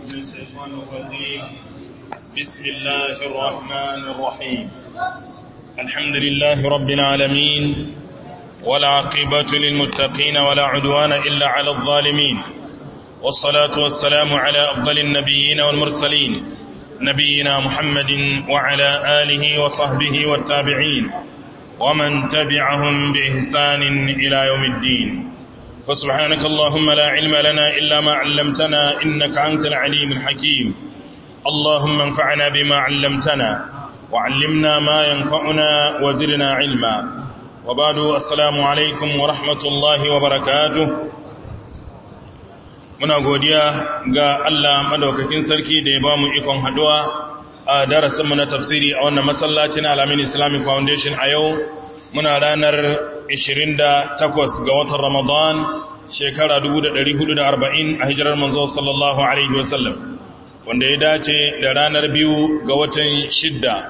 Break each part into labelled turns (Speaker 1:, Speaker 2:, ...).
Speaker 1: من الشيطان الرجيم. بسم الله الرحمن الرحيم. الحمد لله رب العالمين، والعاقبة للمتقين ولا عدوان إلا على الظالمين، والصلاة والسلام على أفضل النبيين والمرسلين نبينا محمد وعلى آله وصحبه والتابعين ومن تبعهم بإحسان إلى يوم الدين. فسبحانك اللهم لا علم لنا إلا ما علمتنا إنك أنت العليم الحكيم. اللهم انفعنا بما علمتنا وعلمنا ما ينفعنا وزدنا علما. وبعد، السلام عليكم ورحمة الله وبركاته. muna godiya ga Allah madaukakin sarki da ya ba mu ikon haduwa a darasinmu na tafsiri a wannan masallaci na Al-Amin Islamic Foundation. A yau muna ranar 28 ga watan Ramadan, shekara 1440 a hijirar manzo sallallahu alaihi wasallam, wanda ya dace da ranar 2 ga watan 6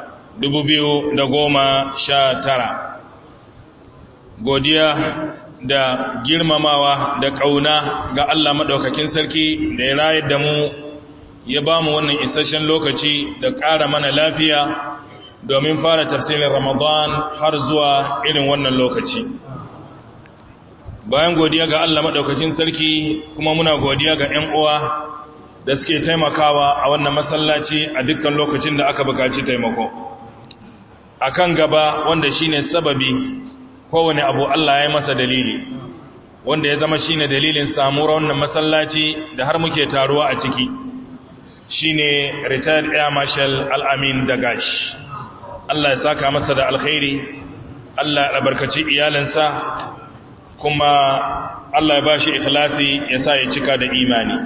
Speaker 1: 2019. Godiya da girmamawa da ƙauna ga Allah maɗaukakin sarki da ya rayar da mu, ya ba mu wannan isasshen lokaci da ƙara mana lafiya domin fara tafsirin Ramadan har zuwa irin wannan lokaci. Bayan godiya ga Allah maɗaukakin sarki, kuma muna godiya ga 'yan uwa da suke taimakawa a wannan masallaci a dukkan lokacin da aka buƙaci taimako. A kan gaba, wanda shine sababi, kowane abu Allah ya masa dalili, wanda ya zama shine dalilin samuwar wannan masallaci da har muke taruwa a ciki, shine retired Air Marshal Al-Amin Dagash. Allah ya saka masa da alkhairi, Allah ya albarkaci iyalansa, kuma Allah ya bashi ikhlasi, ya sa ya cika da imani.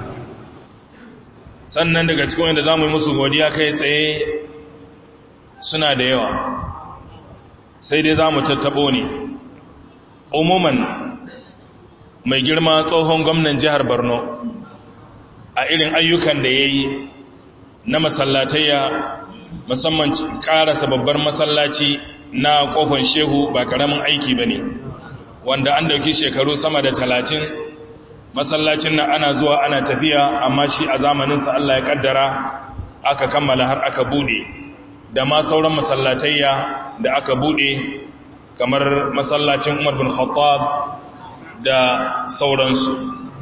Speaker 1: Sannan daga cikin wanda zamu yi musu godiya kai tsaye suna da yawa, sai dai za mu tattabo ne. Umuman, mai girma tsohon gwamnan jihar Borno, a irin ayyukan da ya yi na masallatayya, musamman ƙarasa babbar masallaci na ƙofar Shehu, ba ƙaramin aiki ba ne, wanda an dauki shekaru sama da 30. Masallacin nan ana zuwa ana tafiya, amma shi a zamaninsa Allah ya ƙaddara aka kammala har aka buɗe, da ma sauran masallatayya da aka bude kamar masallacin Umar bin Khattab da sauransu.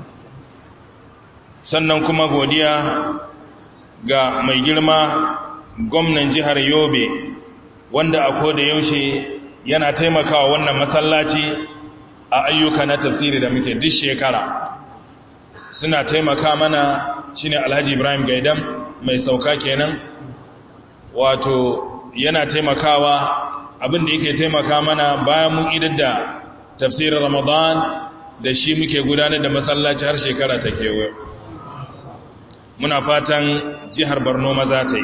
Speaker 1: Sannan kuma godiya ga mai girma gwamnan jihar Yobe, wanda a koda yaushe yana taimakawa wannan masallaci a ayyuka na tafsiri da muke duk shekara. Suna taimaka mana, shine Alhaji Ibrahim Gaidam mai sauka kenan, wato yana taimakawa. Abin da yake taimaka mana bayan mun idar da tafsirin Ramadan, da shi muke gudanar da masallaci har shekara ta kewaye. Muna fatan jihar Borno maza ta yi.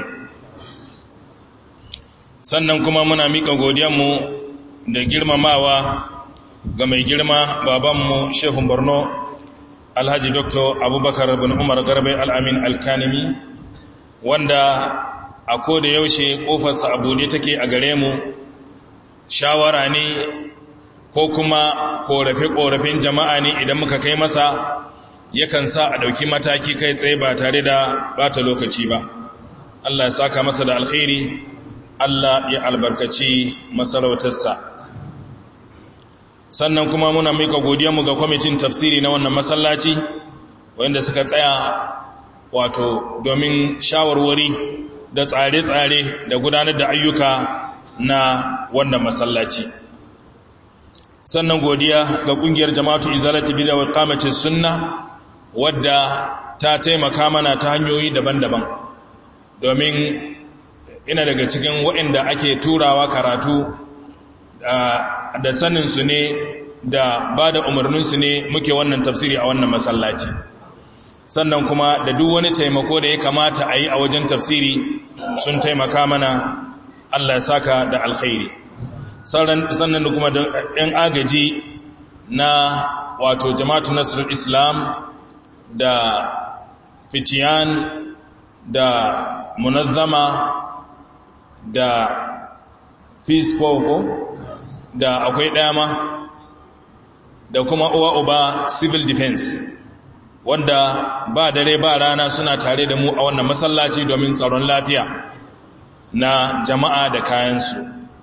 Speaker 1: Sannan kuma muna miƙa godiyanmu da girmamawa ga mai girma babanmu Shehun Borno, Alhaji Dr. Abubakar bin Umar Garbai Al-Amin Al-Kanimi, wanda a koda yaushe ƙofarsa a buɗe take a gare mu. Shawara ne ko kuma ƙorafe-ƙorafen jama'a ne idan muka kai masa, yakan sa a ɗauki mataki kai tsaye ba tare da bata lokaci ba. Allah ya saka masa da alkhairi, Allah ya albarkaci masarautarsa. Sannan kuma muna mika godiyarmu ga kwamitin tafsiri na wannan masallaci, wanda suka tsaya wato domin shawarwari da tsare-tsare da gudanar da ayyuka na wannan masallaci. Sannan godiya ga kungiyar Jama'atu Izalati Bid'a wa Iqamatis Sunna, wadda ta taimaka mana ta hanyoyi daban-daban, domin ina daga cikin waɗanda ake turawa karatu da sanin su ne da ba da umarnin su ne muke wannan tafsiri a wannan masallaci. Sannan kuma da duk wani taimako da ya kamata a yi a wajen tafsiri sun taimaka mana, Allah ya saka da alkhairi. Sannan da kuma da ‘yan agaji na wato Jama'atu Nasrul Islam da Fitiyan da Munazzama da Fisco da akwai ɗaya ma, da kuma uwa uba Civil Defense, wanda ba dare ba rana suna tare da mu a wannan masallaci domin tsaron lafiya na jama'a da kayansu.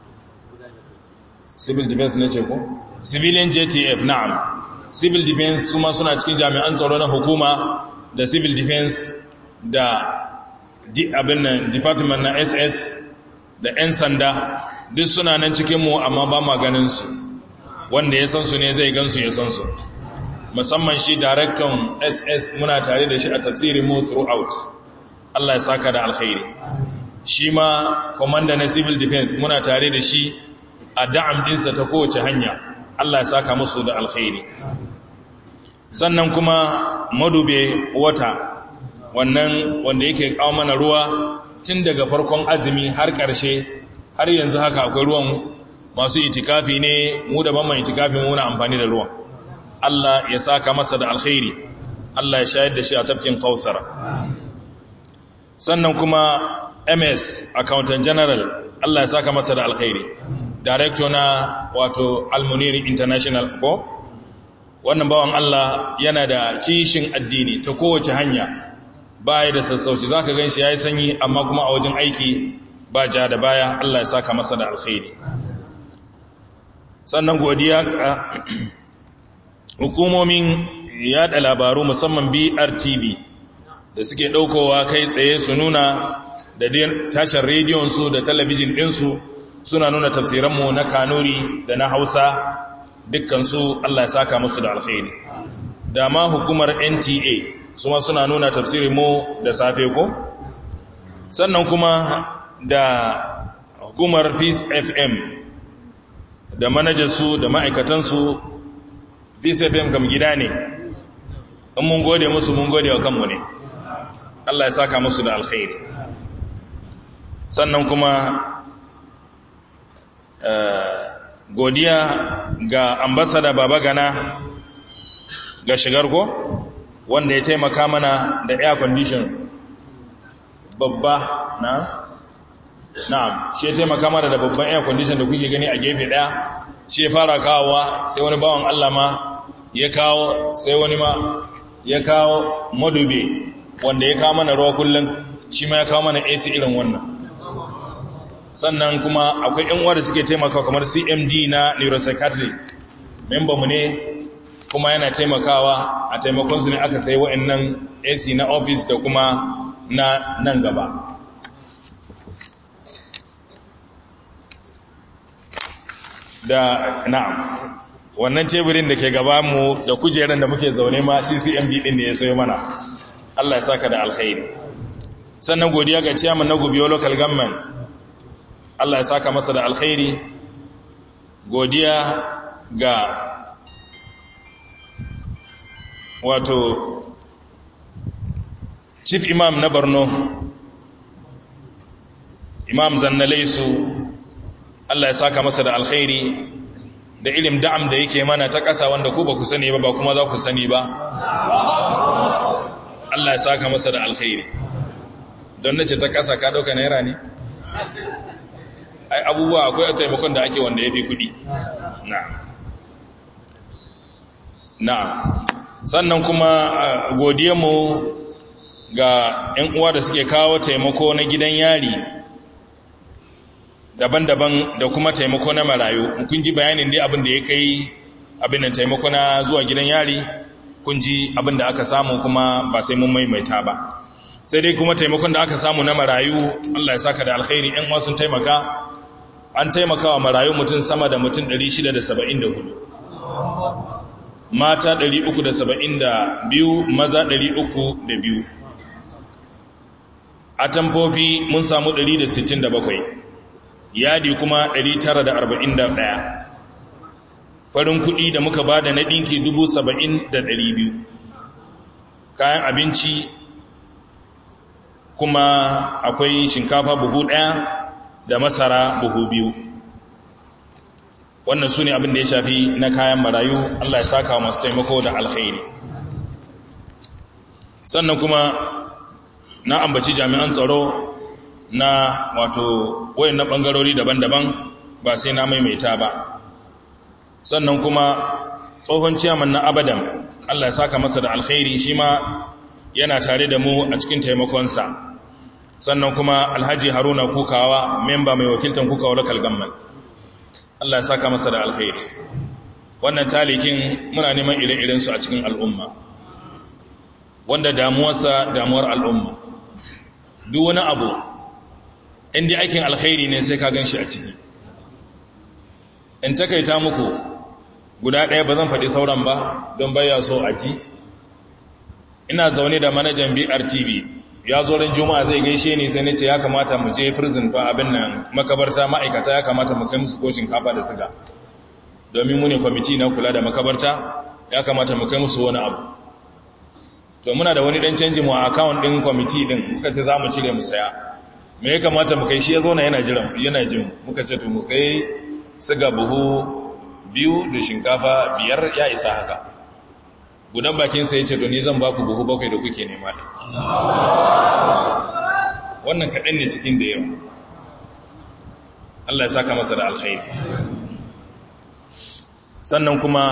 Speaker 1: Civil defense ne ce ko? Civilian JTF, na'am. Civil defense kuma suna cikin jami'an tsaro na hukuma da civil defense da department na SS da 'yan sanda duk suna nan cikinmu amma ba ma ganinsu. Wanda ya san su ne zai gansu ya san su. Musamman shi director SS muna tare da shi a tafsirin mu throughout. Allah ya saka da alkhairi. Shi ma commander na civil defense muna tare da shi a da'am dinsa ta kowace hanya. Allah ya saka musu da alkhairi. Sannan kuma madube wata wannan wanda yake kawo mana ruwa tun daga farkon azumi har ƙarshe, har yanzu haka akwai ruwan. Masu itikafi ne, mu da ban itikafi muna amfani da ruwan. Allah ya saka masa da alkhairi, Allah ya shayar da shi a tafkin Kautsar. Sannan kuma MS Accountant General, Allah ya saka masa da alkhairi, Director na wato Almuniri International ko wannan bawan Allah yana da kishin addini ta kowace hanya, baya da sassauci, zaka ganshi yayi sanyi amma kuma a wajen aiki ba ja da baya. Allah ya saka masa da alkhairi. Sannan godiya ga hukumomin yada labaru musamman BRTV da suke daukowa kai tsaye su nuna da tashar rediyon su da talabijin ɗinsu suna nuna tafsiranmu na Kanuri da na Hausa, dukkansu Allah ya saka musu da alkhairi. Da ma hukumar NTA su ma suna nuna tafsirinmu da safe ko? Sannan kuma da hukumar Peace FM da manajarsu da ma'aikatansu. Peace FM kam gida ne, in mun gode musu mun gode wa kanmu ne. Allah ya saka musu da alkhairi. Sannan kuma godiya ga ambassador Baba Gana ga shigar ko wanda ya taimaka mana da air condition babba na'am, shi ya taimaka mana da babban air condition da kuke gani a gefe daya. Shi ya fara kawowa, sai wani bawan Allah ma ya kawo, sai wani ma ya kawo madube wanda ya kawo mana ruwa kullum, shi ma ya kawo mana AC irin wannan. Sannan kuma akwai yan uwa da suke taimakawa kamar CMD na neuropsychiatric, member mu ne kuma yana taimakawa, a taimakon su ne aka sai wa'annan AC na office da kuma na nan gaba. Da na'am, wannan teburin da ke gaba mu da kujeran da muke zaune ma shi CMD din ne ya soyo mana. Allah ya saka da alkhairi. Sannan godiya ga chairman na Gubiyo local government, Allah ya saka masa da alkhairi. Godiya ga wato chief imam na Borno, Imam Zannalaisu, Allah ya saka masa da alkhairi da ilim da'am da yake mana ta ƙasa wanda ku ba ku sani ba kuma za ku sani ba. Allah ya saka masa da alkhairi. Don nace ta ƙasa ka ɗauka naira ne? Ai abubuwa akwai taimakon da ake wanda ya fi kuɗi. Na'am. Sannan kuma godiyarmu ga 'yan uwa da suke kawo taimako na gidan yari daban-daban da kuma taimako na marayu. Kun ji bayanin dai abin da ya kai abin da taimako na zuwa gidan yari, kun ji abin da aka samu kuma ba sai mun maimaita ba. Sai dai kuma taimakon da aka samu na marayu, Allah ya saka da alkhairi. ‘Yan uwa sun taimaka, an taimaka wa marayu mutum sama da mutum 674, mata 372, maza 302. A tamfofi mun samu 167, yadi kuma 941. Farin kuɗi da muka ba da na ɗinki 70,200. Kayan abinci kuma akwai shinkafa buhu 1 da masara buhu 2. Wannan su ne abin da ya shafi na kayan marayu. Allah ya saka masu taimako da alkhairi. Sannan kuma na ambaci jami'an tsaro na wato wayan na ɓangarori daban-daban, ba sai na maimaita ba. Sannan kuma tsohon ciyaman na Abadan, Allah ya saka masa da alkhairi, shi ma yana tare da mu a cikin taimakonsa. Sannan kuma Alhaji Haruna Kukawa, memba mai wakiltan Kukawa local government, Allah ya saka masa da alkhairi. Wannan talikin muna neman ire-irensu a cikin al'umma, wanda damuwarsa damuwar al'umma. Duk wani abu inda aikin alkhairi ne sai ka gan shi a ciki. In takaita muku guda ɗaya, ba zan faɗi sauran ba don baya so a ji. Ina zaune da manajan BRTV, ya zo ran juma'a zai gaishe ni, sai nace ya kamata mu je prison fa abin nan makabarta, ma'aikata ya kamata mu kai musu ko shinkafa da siga, domin mu ne kwamiti na kula da makabarta, ya kamata mu kai musu wani abu. To muna da wani dan canji mu a account din kwamiti din, muka ce za mu cire mu saya. Me ya kamata mu kai? Shi ya zo na yana jin, muka ce to mu sai siga buhu 2 da shinkafa 5 ya isa haka. Gudan bakin sai ya ce to ni zan ba ku buhu 7 da kuke nema din. Wannan kaɗan ne cikin da yawa. Allah ya saka masa da alkhairi. Sannan kuma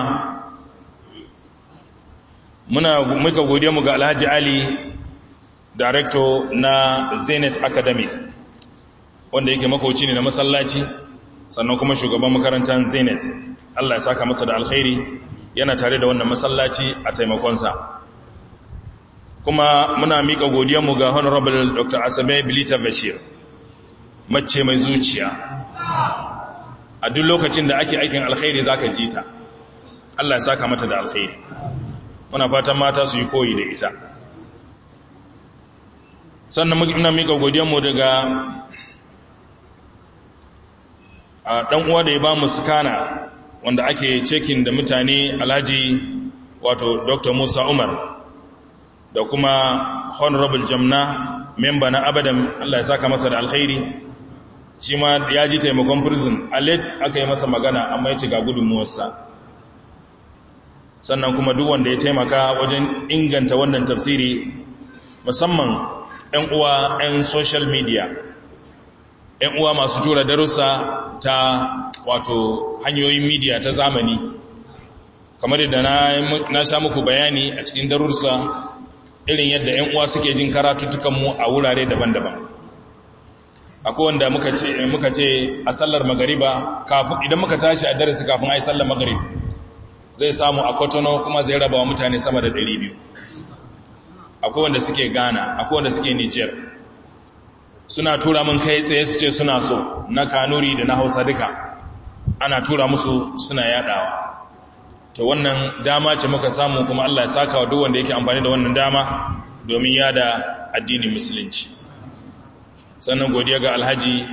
Speaker 1: muka gode mu ga Alhaji Ali, director na Zenith Academy, wanda yake makoci ne na masallaci, sannan kuma shugaban makarantar Zenith. Allah ya saka masa da alkhairi, yana tare da wannan masallaci a taimakonsa. Kuma muna mika godiyarmu ga Honorable Dr. Asabe Bilita Bashir, mace mai zuciya. A duk lokacin da ake aikin alkhairi zaka ji ta. Allah ya saka mata da alkhairi. Muna fatan mata su yi koyi da ita. Sannan muna mika godiyarmu daga dan uwa da ya ba mu skana wanda ake cekin da mutane, Alhaji wato Dr. Musa Umar, da kuma Honorable Jamna, memba na Abadan, Allah ya saka masa da alkhairi. Shi ma ya ji taimakon prison, Alex aka yi masa magana amma ya ce ga gudunmuwarsa. Sannan kuma duk wanda ya taimaka wajen inganta wannan tafsiri, musamman 'yan uwa 'yan social media, 'yan uwa masu tura darussa ta wato hanyoyin media ta zamani, kamar da na sha muku bayani a cikin darussa irin yadda 'yan uwa suke jin karatuttukanmu a wurare daban-daban. Akwai wanda muka ce a sallar magariba, idan muka tashi a darasi kafin a yi sallar magariba, zai samu a Kotono kuma zai raba wa mutane sama da 200. Akwai wanda suke Ghana, akwai wanda suke Niger. Suna tura mun kai tsaye su ce suna so, na Kanuri da na Hausa duka ana tura musu suna yadawa. To wannan dama ce muka samu, kuma Allah ya saka wa duk wanda yake amfani da wannan dama domin yada addinin musulunci. Sannan godiya ga Alhaji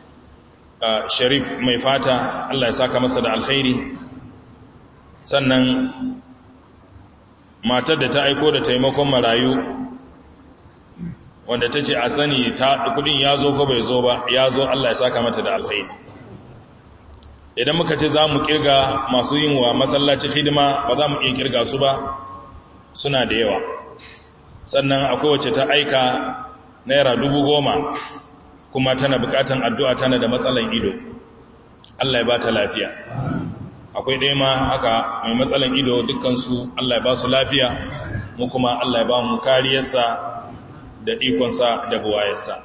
Speaker 1: Sharif mai fata, Allah ya saka masa da alkhairi. Sannan matar da ta aiko da taimakon marayu, wanda ta ce a sani kudin ya zo ko bai zo ba, ya zo, Allah ya saka mata da alkhairi. Idan muka ce za mu kirga masu yin wa masallaci hidima, ba za mu iya kirga su ba, suna da yawa. Sannan akwai wacce ta aika naira 10,000, kuma tana bukatan addu'a, tana da matsalan ido, Allah ya ba ta lafiya. Akwai ɗaya ma haka mai matsalan ido, dukkansu Allah ya ba su lafiya, mu kuma Allah ya ba mu kariyarsa da ikonsa da buwayarsa.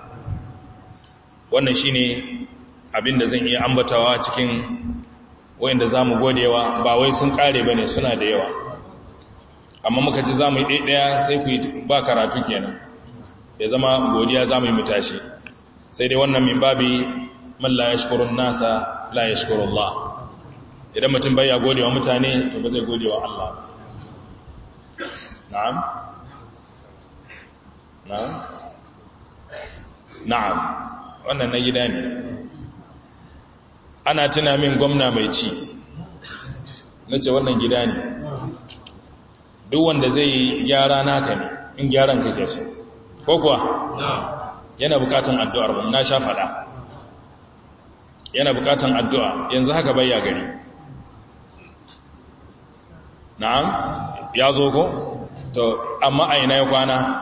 Speaker 1: Wannan shi ne abin da zan iya ambatawa cikin wayanda za mu godewa, ba wai sun ƙare ba ne, suna da yawa. Amma muka ci za mu yi ɗaya sai ku yi ba karatu kenan, ya zama godiya za mu yi mutashi. Sai dai wannan min babi man la yashkurun nasa la yashkurun Allah. Idan mutum bai ya gode wa mutane, to ba zai gode wa Allah ba. Na'am? Na'am? Na'am. Wannan na gida ne. Ana tuna min gwamna mai ci. Nace wannan gida ne. Duk wanda zai yi gyara naka ne, in gyaran kake so. Ko kuwa? Yana bukatan addu'ar mu, na sha faɗa. Yana bukatan addu'a, yanzu haka bayya gari. Na'am, ya zo ko? To, amma a ina ya kwana?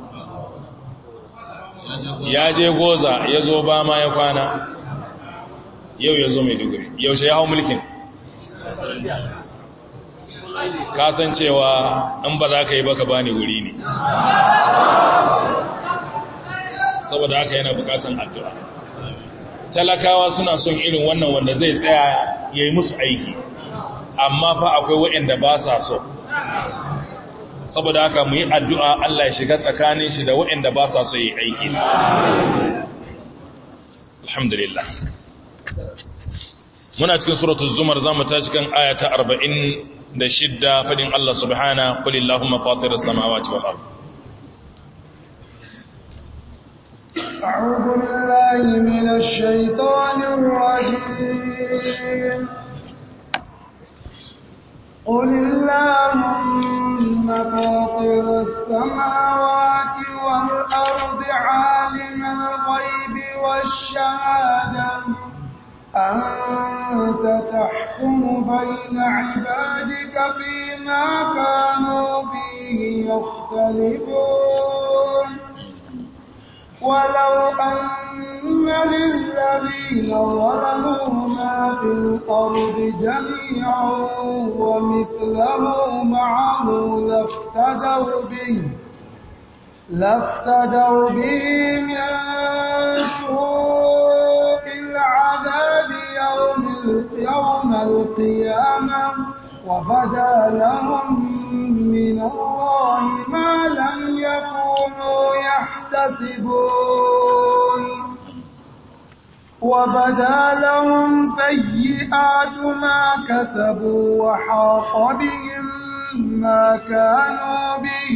Speaker 1: Ya je Goza, ya zo ba ma ya kwana. Yau ya zo Maiduguri. Yaushe ya hau mulkin? kasancewa in ba za ka yi baka bani wuri ne, saboda haka yana bukatan addu'a. Talakawa suna son irin wannan wanda zai tsaya ya yi musu aiki, amma fa akwai waɗanda ba sa so, saboda haka mu yi addu'a Allah ya shiga tsakanin shi da waɗanda ba sa so yi aiki. Alhamdulillah. Muna cikin suratul Zumar, za mu tashi kan ayata 46 fadin Allah subhana qul illahumma fatiras samawati wal ard.
Speaker 2: أعوذ بالله من الشيطان الرجيم قل اللهم فاطر السماوات والأرض عالم الغيب والشهادة أنت تحكم بين عبادك فيما كانوا فيه يختلفون ولو أن للذين ظلموا ما في الأرض جميعا ومثله معه لافتدوا به من سوء العذاب يوم القيامة وبدا لهم من الله ما لم يكونوا يحتسبون وبدا لهم سيئات ما كسبوا وحاق بهم ما كانوا به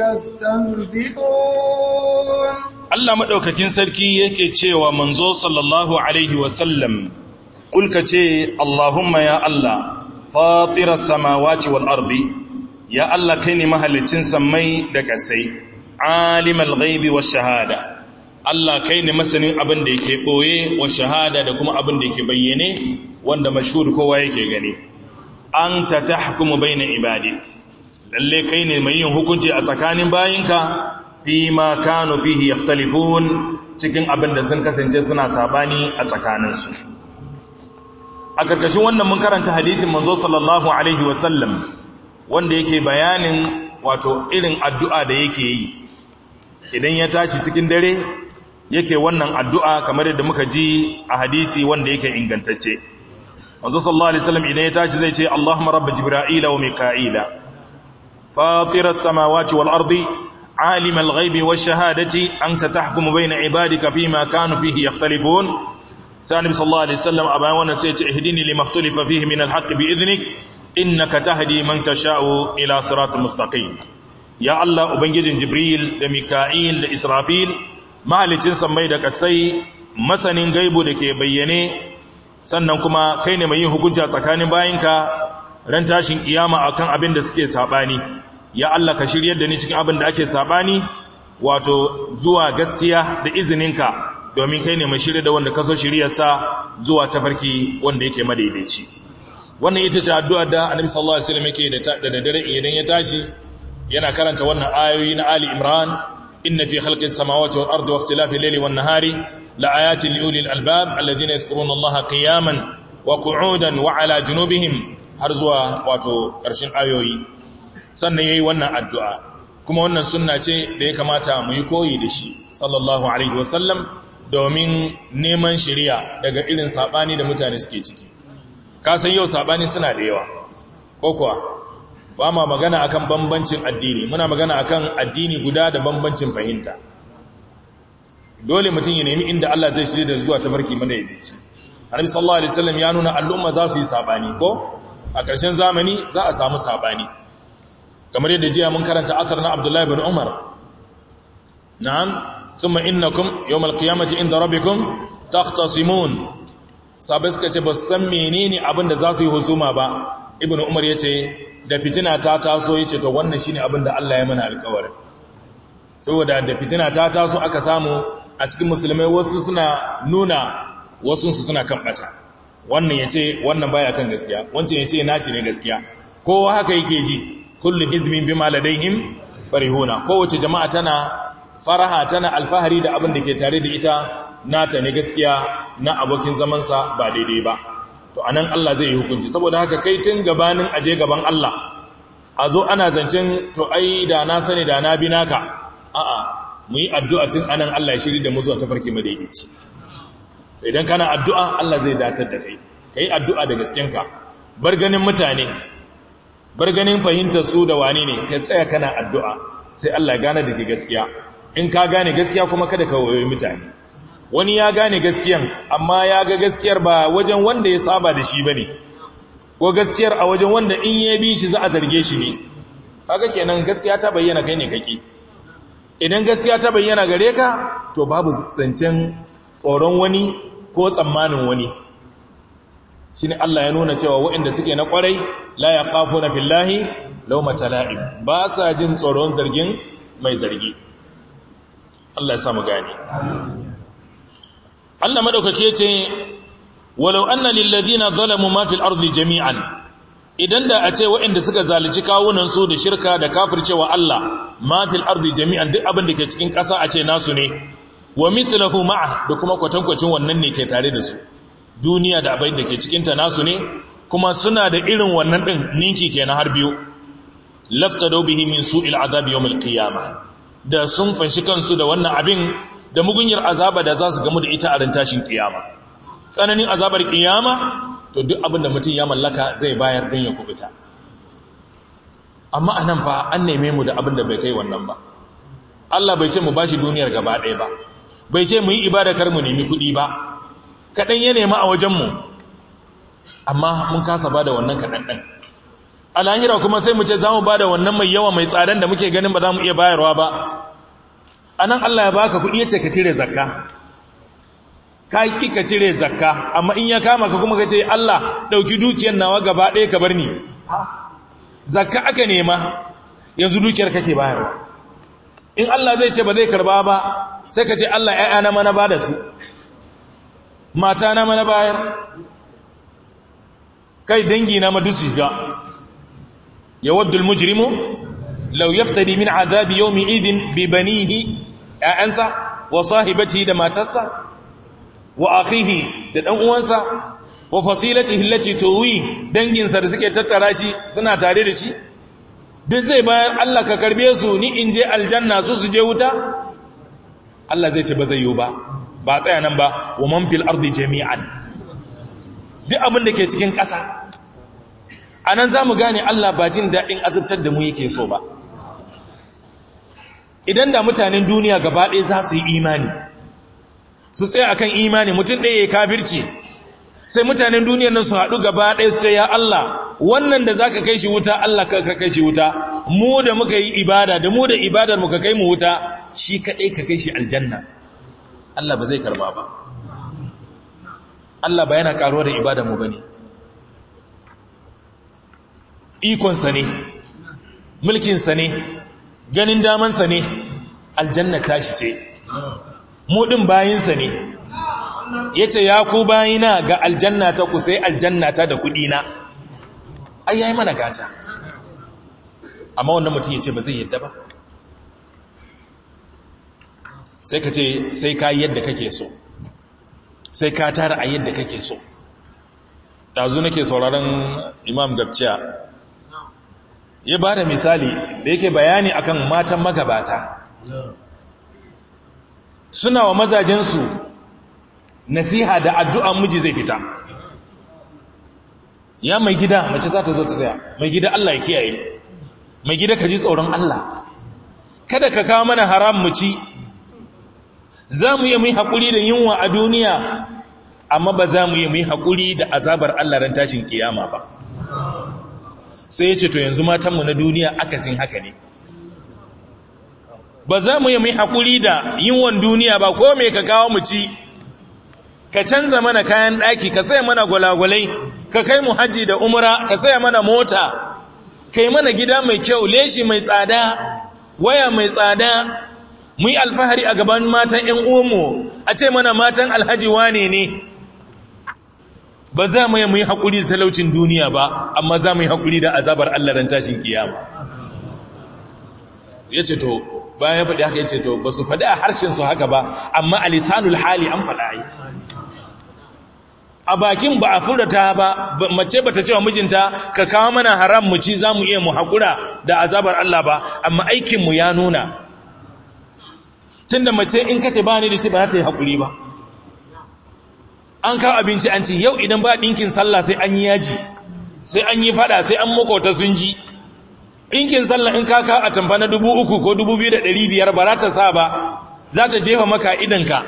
Speaker 2: يستهزئون.
Speaker 1: Allah madaukakin sarki yake cewa manzo sallallahu alaihi wasallam, kulka ce Allahumma ya Allah fatiras samawati wal ardi, ya Allah kai ne mahalicin sammai da kasai, alimal ghaibi wash shahada, Allah kai ne masanin abin da yake boye wa shahada da kuma abin da yake bayyane wanda mashhur kowa yake gani. Anta tahkumu baina ibadi, lalle kai ne mai yin hukunci a tsakanin bayinka fi ma kanu fihi yakhtalifun, cikin abin da sun kasance suna sabani a tsakaninsu. A karkashin wannan mun karanta hadisin manzo sallallahu alaihi wasallam wanda yake bayanin wato irin addu'a da yake yi idan ya tashi cikin dare, yake wannan addu'a kamar yadda muka ji a hadisi wanda yake ingantacce. Manzo sallallahu alaihi wasallam idan ya tashi zai ce Allahumma rabb jibrila wa mika'ila fatiras samawati wal ardi alimal ghaibi wash shahadati anta tahkumu bayna ibadika fima kanu fihi yakhtalifun. Sai Annabi sallallahu alaihi wasallam a bayan wannan sai ya ce ihdini lima ikhtalafa fihi min al-haqq bi idhnik innaka tahdi man tasha'u ila siratal mustaqim. Ya Allah ubangijin Jibril da Mika'il da Israfil, mahalicin sammai da kasai, masanin gaibu da ke bayyane, sannan kuma kai ne mai yin hukunci a tsakanin bayinka ran tashin kiyama akan abin da suke sabani. Ya Allah ka shiryar da ni cikin abin da ake sabani, wato zuwa gaskiya da izininka, domin kai ne mai shirye da wanda ka so shiryarsa zuwa tafarki wanda yake madaidaici. Wannan ita ce addu'a da Annabi sallallahu alaihi wasallam yake da dare idan ya tashi yana karanta wannan ayoyi na Ali Imran, inna fi khalqis samawati wal ardi wa ikhtilafil layli wan nahari la ayatin li ulil albab alladhina yadhkuruna Allaha qiyaman wa qu'udan wa ala junubihim, har zuwa wato ƙarshen ayoyi. Sannan yayi wannan addu'a, kuma wannan sunna ce da ya kamata mu yi koyi da shi sallallahu alaihi wasallam, domin neman shiriya daga irin sabani da mutane suke ciki. Ka san yau sabani suna da yawa, ko kuwa ba ma magana akan bambancin addini, muna magana akan addini guda da bambancin fahimta. Dole mutum ya nemi inda Allah zai shirye da zuwa tafarki madaidaici. Annabi sallallahu alaihi wasallam ya nuna al'umma za su yi sabani, ko a ƙarshen zamani za a samu sabani, kamar yadda jiya mun karanta asar na Abdullah ibn Umar. Na'am, thumma innakum yawmal qiyamati inda rabbikum takhtasimun. Sabai suka ce ba su san menene abin da za su yi husuma ba. Ibn Umar ya ce da fitina ta taso, ya ce to wannan shine abin da Allah ya mana alƙawarin. Saboda da fitina ta taso aka samu a cikin musulmai wasu suna nuna wasunsu suna kan bata, wannan ya ce wannan baya kan gaskiya, wancan ya ce nashi ne gaskiya, kowa haka yake ji, kullu hizbin bima ladaihim farihuna. Kowace jama'a tana faraha, tana alfahari da abin da ke tare da ita, nata ne gaskiya, na abokin zamansa ba daidai ba. To anan Allah zai yi hukunci. Saboda haka kai tun gabanin aje gaban Allah a zo ana zancen to ai da na sani da na bi naka. A'a, mu yi addu'a tun anan Allah ya shiri da mu zuwa tafarki madaidaici. Idan kana addu'a Allah zai datar da kai, ka yi addu'a da gaskenka, bar ganin mutane, bar ganin fahimtar su da wani ne, ka tsaya kana addu'a sai Allah ya gane da ke gaskiya. In ka gane gaskiya kuma kada ka wayoyi mutane. Wani ya gane gaskiyan amma ya ga gaskiyar ba wajen wanda ya saba da shi ba ne, ko gaskiyar a wajen wanda in ya bi shi za a zarge shi ne. Haka kenan gaskiya ta bayyana kai ne kake. Idan gaskiya ta bayyana gare ka to babu zancen tsoron wani ko tsammanin wani. Shine Allah ya nuna cewa waɗanda suke na ƙwarai la yakhafuna fillahi lawmata la'im, ba sa jin tsoron zargin mai zargi. Allah ya samu gane. Allah madaukake ce walau anna lil ladina zalamu ma fil ardi jami'an, idan da a ce waɗanda suka zalunci kawunan su da shirka da kafircewa Allah, ma fil ardi jami'an, duk abin da ke cikin ƙasa a ce nasu ne, wa mithluhu ma'a, da kuma kwatankwacin wannan ne ke tare da su. Duniya da abin da ke cikin ta nasu ne, kuma suna da irin wannan din ninki kenan har biyu. Laftadu bihi min su'il azab yawm al-qiyamah, da sun fanshi kansu da wannan abin da mugunyar azaba da za su gamu da ita a ran tashin kiyama. Tsananin azabar kiyama, to duk abin da mutum ya mallaka zai bayar don ya kubuta. Amma anan fa an neme mu da abin da bai kai wannan ba. Allah bai ce mu bashi duniyar gaba ɗaya ba, bai ce mu yi ibada kar mu nemi kuɗi ba, kaɗan ya nema a wajenmu, amma mun kasa ba da wannan kaɗan ɗan. A lahira kuma sai mu ce za mu ba da wannan mai yawa mai tsadan da muke ganin ba za mu iya bayarwa ba. A nan Allah ya baka kuɗi ya ce ka cire zakka, ka yi ka cire zakka, amma in ya kama ka kuma ka ce Allah ɗauki dukiyar nawa gaba ɗaya ka bar ni. Zakka aka nema, yanzu dukiyar kake bayarwa. In Allah zai ce ba zai karba ba, sai ka ce Allah ‘ya'yana mana ba da su, mata na mana bayar, kai dangi na madu su shiga. Ya waddul mujrimu lau yaftadi min azabi yawmi idin bi banihi, ‘ya'yansa wa sahibatihi da matarsa, wa akhihi da ɗan uwansa, wa fasilatihi allati tuwi, danginsa da suke tattara shi suna tare da shi, duk zai bayar. Allah ka karbe su, ni in je aljanna, su je wuta. Allah zai ce ba zai yi ba tsaya nan ba. Wa man fil ardi jami'an, duk abin da ke cikin ƙasa. Anan zamu gane Allah ba jin daɗin azabtar da mu yake so ba. Idan da mutanen duniya gaba ɗaya za su yi imani, su tsaya akan imani, mutum ɗaya ya kafirci, sai mutanen duniyar nan su haɗu gaba ɗaya su ce ya Allah, wannan da zaka kai shi wuta, Allah ka kai shi wuta, mu da muka yi ibada da mu da ibadar mu ka kai mu wuta, shi kaɗai ka kai shi aljanna. Allah ba zai karba ba. Allah ba yana karuwa da ibadar mu bane, ikonsa ne, mulkinsa ne, ganin damansa ne, aljanna tashi ce, mu ɗin bayinsa ne. Ya ce ya ku bayina ga aljannata ku sai aljannata da kudina. Ai yayi mana gata. Amma wannan mutum ya ce ba zai yadda ba. Sai ka ce sai ka yi yadda kake so, sai ka tara a yadda kake so. Ɗazu nake sauraron Imam Gabciya ya ba da misali da yake bayani akan matan magabata, suna wa mazajensu nasiha da addu'a miji zai fita. Ya mai gida, mace za ta zo ta tsaya, mai gida Allah ya kiyaye, mai gida ka ji tsoron Allah, kada ka kawo mana haram mu ci. Za mu yi mai haƙuri da yunwa a duniya, amma ba za mu yi mai haƙuri da azabar Allah ran tashin kiyama ba. Sai ya ce to yanzu matanmu na duniya akasin haka ne, ba za mu yi mai haƙuri da yunwan duniya ba, ko me ka kawo mu ci, ka canza mana kayan ɗaki, ka saya mana gwalagwalai, ka kai mu hajji da umra, ka saya mana mota, ka yi mana gida mai kyau, leshi mai tsada, waya mai tsada, mu yi alfahari a gaban matan ‘yan uwanmu, a ce mana matan alhaji wane ne. Ba za mu yi haƙuri da talaucin duniya ba, amma za mu yi haƙuri da azabar Allah ran tashin kiyama. Ya ce to, bayan ya faɗi haka ya ce to, ba su faɗi a harshensu haka ba, amma a lisanul hali an faɗa yi. a bakin ba a furta ba, mace bata cewa mijinta ka kawo mana haram mu ci zamu iya mu hakura da azabar Allah ba, amma aikin mu ya nuna tunda mace in kace ba ni da shi ba za ta yi hakuri ba. An kawo abinci an ci, yau idan ba dinkin sallah sai an yi yaji, sai an yi fada, sai an makota sun ji. Dinkin sallah in ka kawo a tamfa na 3,000 ko 2,500 ba za ta sa ba, za ta jefa maka idanka.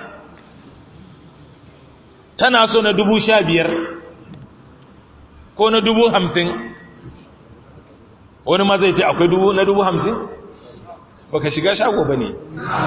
Speaker 1: Tana so na 15,000 ko na 50,000. Wani ma zai ce akwai na 50,000? Baka shiga shago ba ne.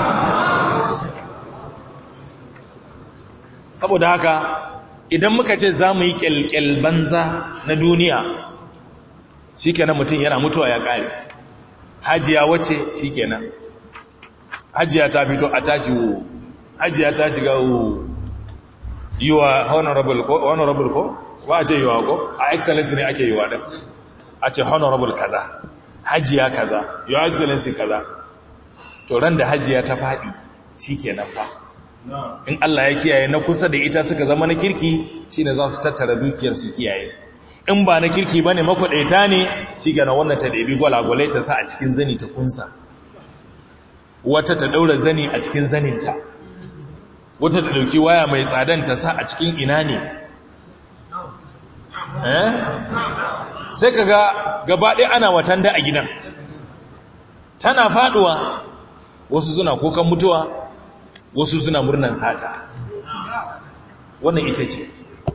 Speaker 1: Saboda haka idan muka ce za mu yi kyalkyal banza na duniya, shi kenan mutum yana mutuwa ya ƙare. Hajiya wace shi kenan, hajiya ta fito a tashi wo, hajiya ta shiga wo, yi wa honorable ko ba a ce yi wa ko a excellency ne ake yi wa ɗin, a ce honorable kaza, hajiya kaza, your excellency kaza. To ran da hajiya ta faɗi shi kenan fa, in Allah ya kiyaye na kusa da ita suka zama na kirki, shi ne za su tattara dukiyar su kiyaye. In ba na kirki ba ne makwaɗaita ne, shi gana wannan ta ɗabi gwalagwalai ta sa a cikin zani ta kunsa, wata ta ɗaura zani a cikin zaninta, wata ta ɗauki waya mai tsadan ta sa a cikin ina ne. Sai ka ga gaba ɗaya ana watan da a gidan, tana faɗuwa, wasu suna kokan mutuwa, wasu suna murnan sata. Wannan ita ce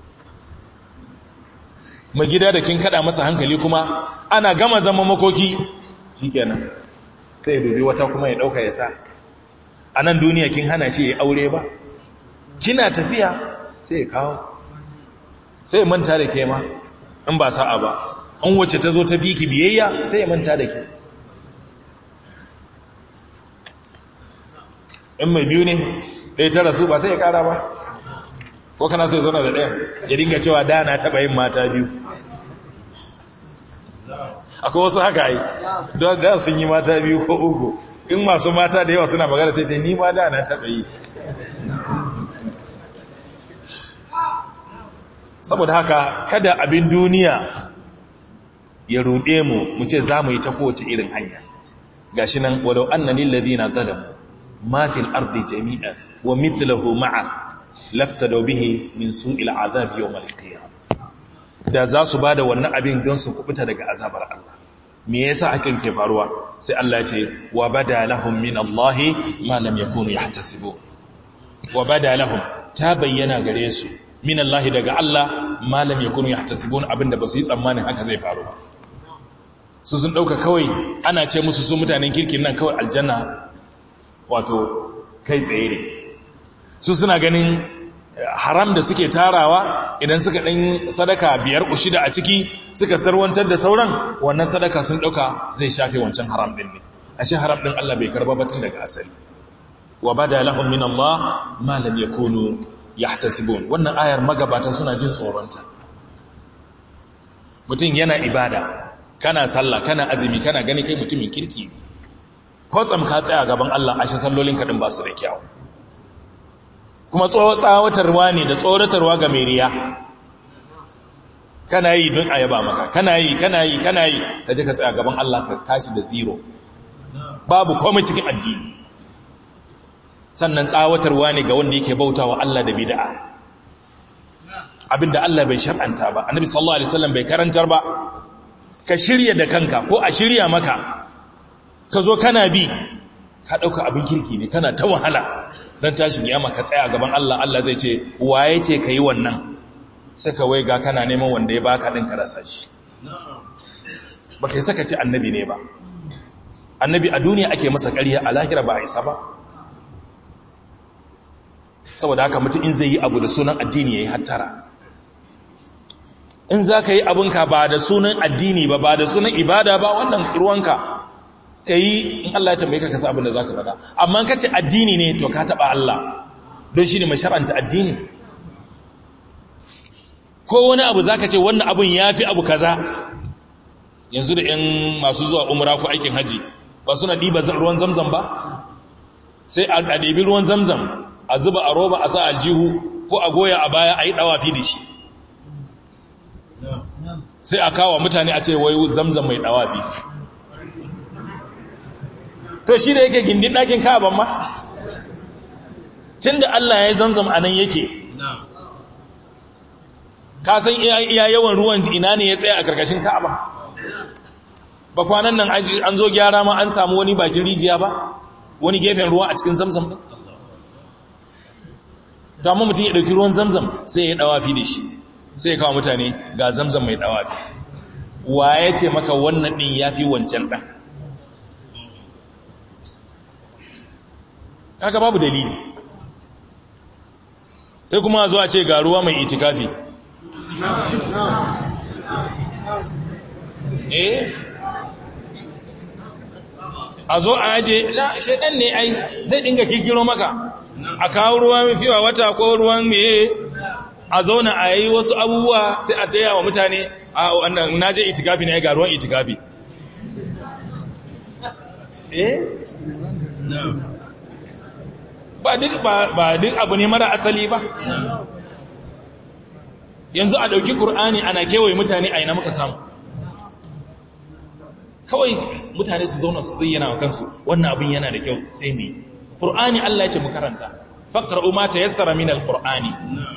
Speaker 1: mai gida da kin kada masa hankali, kuma ana gama zama makoki shikenan sai ya dubi wata kuma ya dauka ya sa. A nan duniya kin hana shi ya aure ba, kina tafiya sai ya kawo, sai ya manta da ke ma in ba sa'a ba. An wacce ta zo ta fi ki biyayya sai ya manta da ke. In mai biyu ne ɗaya ta rasu ba sai ya ƙara ba, ko kana so ya zauna da ɗaya ya dinga cewa da na taɓa yin mata biyu. Akwai wasu haka yi, don da sun yi mata biyu ko uku, in masu mata da yawa suna magana sai ce ni ma da na taɓa yi. Saboda haka kada abin duniya ya ruɗe mu ce za mu yi ta kowace irin hanya. Gashi nan walau annani alladhina zalamu ma fil ardi jami'an wa mithluhu ma'a laftadaw bihi min su'il azab yawm al-qiyamah. Da za su bada wannan abin don su kubuta daga azabar Allah. Me yasa hakan ke faruwa? Sai Allah ya ce wa bada lahum min Allah ma lam yakunu yahtasibu. Wa bada lahum, ta bayyana gare su min Allah daga Allah ma lam yakunu yahtasibun, abinda ba su yi tsammanin haka zai faru ba. Su sun dauka kawai ana ce musu su mutanen kirkin nan kawai aljanna wato kai tsaye ne. Su suna ganin haram da suke tarawa, idan suka ɗan sadaka 5 ko 6 a ciki suka sarwantar da sauran, wannan sadaka sun ɗauka zai shafe wancan haram ɗin ne. Ashe haram ɗin Allah bai karba batun daga asali. Wa bada lahum min Allah ma lam yakunu yahtasibun. Wannan ayar magabata suna jin tsoronta. Mutum yana ibada, kana sallah, kana azumi, kana gani kai mutumin kirki ne, kwatsam ka tsaya gaban Allah, ashe sallolin kaɗin ba su da kyau. Kuma tsawatarwa ne da tsoratarwa ga mai riya. Kana yi don a yaba maka, kana yi da ka tsaya gaban Allah ka tashi da zero, babu komai cikin addini. Sannan tsawatarwa ne ga wanda yake bautawa Allah da bid'a, abinda Allah bai shar'anta ba, annabi sallallahu alaihi wasallam bai karantar ba. Ka shirya da kanka ko a shirya maka, ka zo kana bi, ka ɗauka abin kirki ne, kana ta wahala. Don tashi kiyama ka tsaya gaban Allah, Allah zai ce waye ce ka yi wannan, sai ka wai ga kana neman wanda ya baka ɗin ka rasa shi. Ba ka yi saka ce annabi ne ba, annabi a duniya ake masa ƙarya, a lahira ba a isa ba. Saboda haka mutum in zai yi abu da sunan addini ya yi hattara. In za ka yi abinka ba da sunan addini ba da sunan ibada ba, wannan ruwanka ka yi, in Allah ya tambaye ka kasa abin da za ka faɗa. Amma ka ce addini ne, to ka taɓa Allah, don shi ne mai shar'anta addini. Ko wani abu za ka ce wannan abin ya fi abu kaza. Yanzu da ‘yan masu zuwa umra ko aikin haji, ba suna ɗiba ruwan zamzam ba? Sai a ɗebi ruwan zamzam, a zuba a roba, a sa aljihu, ko a goya a baya a yi ɗawafi da shi. sai a kawo mutane a ce wai zamzam mai dawafi. To shi da yake gindin ɗakin Ka'aba ma tunda Allah ya yi zamzam anan yake, ka san iya yawan ruwan ina ne ya tsaya a karkashin Ka'aba? Ba kwanan nan an zo gyara ma an samu wani bakin rijiya ba, wani gefen ruwa a cikin zamzam din. To amma mutum ya dauki ruwan zamzam sai ya dawafi da shi, sai ya kawo mutane ga zamzam mai dawafi. Wa ya ce maka wannan din yafi wancan dan? Kaga babu dalili. Sai kuma zo a ce ga ruwa mai itikafi. A zo a aje shaidan ne ai zai dinga kikiro maka a kawo ruwa mai fiwa wata ko ruwan meye a zauna a yi wasu abubuwa sai a taya wa mutane a wannan naje itikafi ne ga ruwan itikafi. Ba duk abu ne mara asali ba. Yanzu a ɗauki ƙur'ani ana kewaye mutane a ina muka samu. Kawai mutane su zauna su zayyana wa kansu wannan abin yana da kyau sai ne. Ƙur'ani Allah ya ce mu karanta. Faqra'u ma tayassara min al-Qur'ani.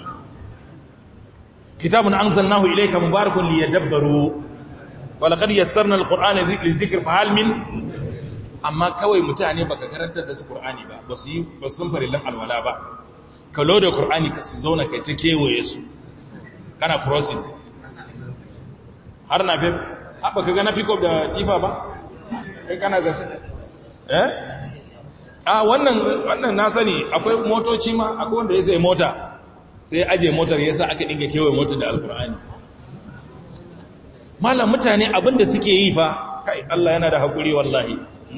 Speaker 1: Kitabun anzalnahu ilayka mubarakun liyadabbaru wa laqad yassarna al-Qur'ana lidhikri fa hal min. Amma kawai mutane baka karantar da su Qur'ani ba su sun farillan alwala ba. Ka loda Qur'ani ka su zauna kai ta kewaye su. Kana crossing. Har na fi ba ka ga na pick up da tifa ba? Kai kana zance. Wannan na sani akwai motoci ma akwai wanda ya sai mota sai aje motar yasa aka dinga kewaye motar da alkur'ani. Malam mutane abinda suke yi fa kai Allah yana da hakuri wallahi.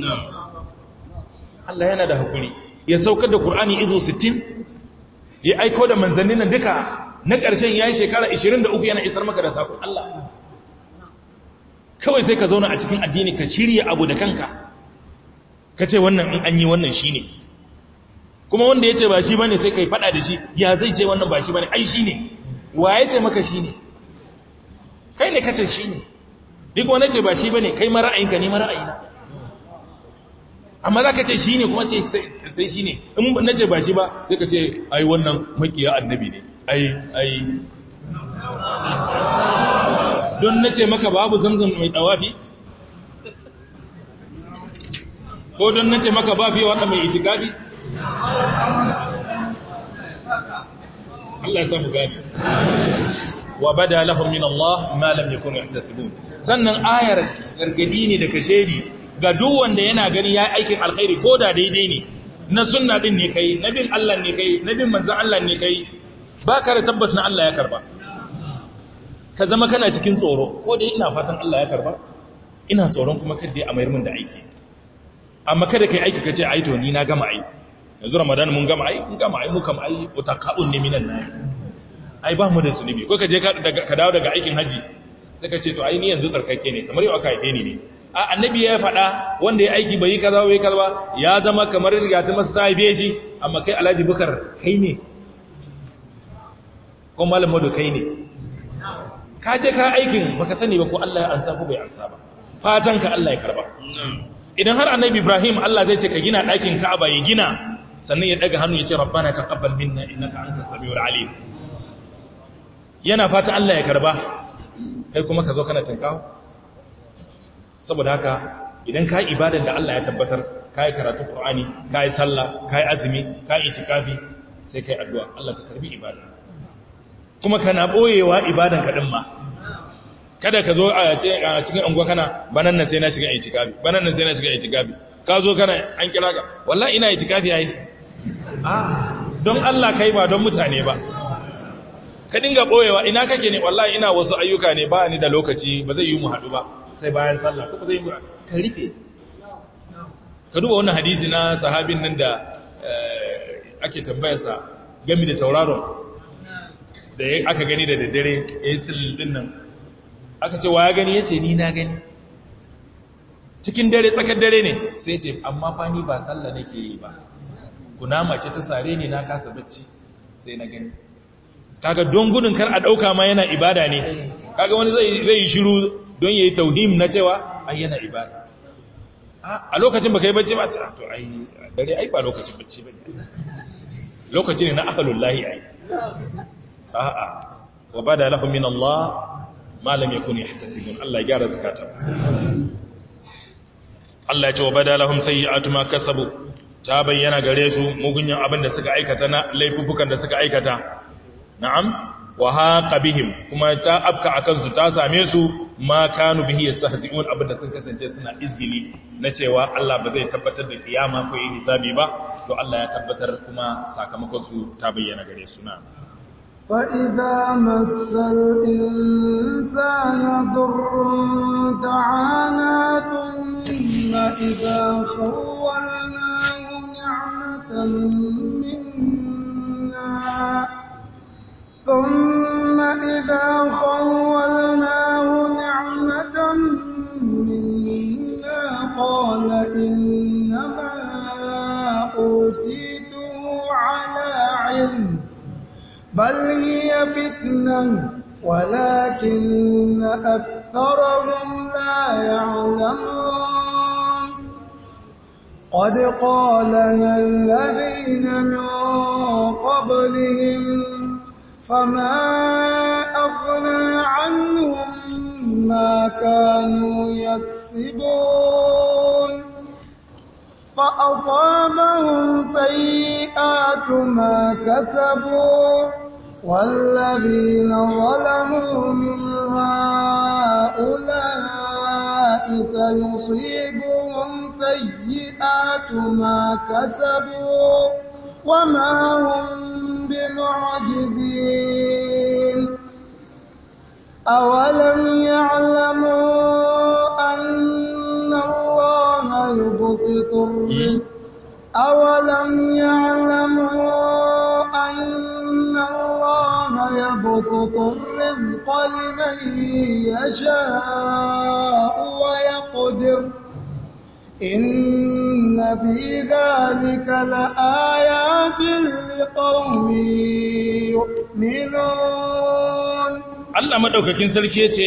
Speaker 1: Allah yana da hakuri. Ya saukar da Qur'ani izo 60 ya aiko da manzannin nan duka na ƙarshen yayi shekara 23 yana isar maka da sakon Allah. Kawai sai ka zauna a cikin addini ka shirya abu da kanka. Ka ce wannan in an yi wannan shine. Kuma wanda ya ce ba shi bane sai kai fada da shi, ya zai ce wannan ba shi bane, ai shine. Wa ya ce maka shine? Kai ne kace shine. Duk wanda ce ba shi bane, kai ma ra'ayinka ne ma ra'ayina. Amma za ka ce shi ne kuma ce sai shi ne, in na ce ba shi ba sai ka ce ai wannan makiya annabi ne, ai don na ce maka babu zamzam mai dawafi? Ko don na ce maka ba fiye waka mai itikafi? Allah ya samu gani. Wa bada lahum min Allah ma lam yakunu yahtasibun. Sannan ayar gargadi ne da kashedi ga duk wanda yana gani ya aikin alkhairi ko da daidai ne, na sunna din ne kai, na bin Allah ne kai, na bin manzan Allah ne kai, ba ka da tabbas na Allah ya karba. Ka zama kana cikin tsoro, ko dai ina fatan Allah ya karba, ina tsoron kuma kada ya amayar min da aiki. Amma kada kai aiki ka ce ai to ni na gama ai. Yanzu Ramadan mun gama ai, mu kam ai utaka'un ne minan nan. Ai ba mu da zunubi, ko ka je ka dawo daga aikin haji sai ka ce to ai ni yanzu tsarkake ne, kamar yau aka haife ni ne. Annabi ya faɗa wanda ya aiki bai yi kaza bai kaza ba ya zama kamar riga ta masa ta haife shi, amma kai Alhaji Bukar kai ne ko Malam Madu kai ne, ka je ka aikin baka sani ba ko Allah ya ansa ko bai ansa ba, fatan ka Allah ya karba. Idan har Annabi Ibrahim Allah zai ce ka gina ɗakin Ka'aba ya gina, sannan ya daga hannu ya ce Rabbana taqabbal minna innaka antas samiul alim, yana fata Allah ya karba, kai kuma ka zo kana tinkawo. Saboda haka idan ka yi ibadan da Allah ya tabbatar, ka yi karatu Qur'ani, ka yi sallah, ka yi azumi, ka yi itikafi, sai ka yi addu'a Allah ka karbi ibadan. Kuma kana ɓoyewa ibadan kaɗin ma. Kada ka zo a cikin unguwa kana banan nan sai na shiga itikafi, banan nan sai na shiga itikafi. Ka zo kana an kira ka, wallahi ina itikafi yayi. Don Allah kai ba don mutane ba. Ka dinga ɓoyewa, ina kake ne, wallahi ina wasu ayyuka ne ba ni da lokaci, ba zai yi mu haɗu ba. Sai bayan sallah ko zai ka rufe. Ka duba wannan hadisi na sahabin nan da ake tambayarsa game da tauraron da aka gani da daddare yayin din nan, aka ce wa ya gani, yace ni na gani cikin dare, tsakar dare ne, sai ce amma fa ni ba sallah nake yi ba, kunama ce ta sare ni na kasa bacci sai na gani. Kaga don gudun kar a dauka ma yana ibada ne, kaga wani zai yi shiru don yayi tauhim na cewa ai yana ibada a lokacin baka yi bacci ba to ai dare ai ba lokacin bacci bane lokaci ne na ahalullahi ai a'a wa bada lahum min Allah ma lam yakun yahtasibun Allah ya gyara zakata Allah ya ce wa bada lahum sayyi'atu ma kasabu ta bayyana gare su mugunyan abin da suka aikata na laifukan da suka aikata na'am wa haqa bihim kuma ta afka akan su ta same su ma kanu bihi yastahzi'un abin da sun kasance suna izgili na cewa Allah ba zai tabbatar da kiyama ko yin hisabi ba to Allah ya tabbatar kuma sakamakon su ta bayyana gare su na
Speaker 2: فإذا مس الإنسان ضر دعانا ثم إذا خولناه نعمة منا قال إنما أوتيته على علم بل هي فتنة ولكن أكثرهم لا يعلمون قد قالها الذين من قبلهم فما أغنى عنهم ما كانوا يكسبون فأصابهم سيئات ما كسبوا والذين ظلموا من هؤلاء سيصيبهم سيئات ما كسبوا وما هم بمعجزين أولم يعلموا أن الله يبسط الرزق أولم يعلموا أن الله يبسط الرزق لمن يشاء ويقدر إن في ذلك لآيات لقوم يؤمنون
Speaker 1: Allah madaukakin sarki yace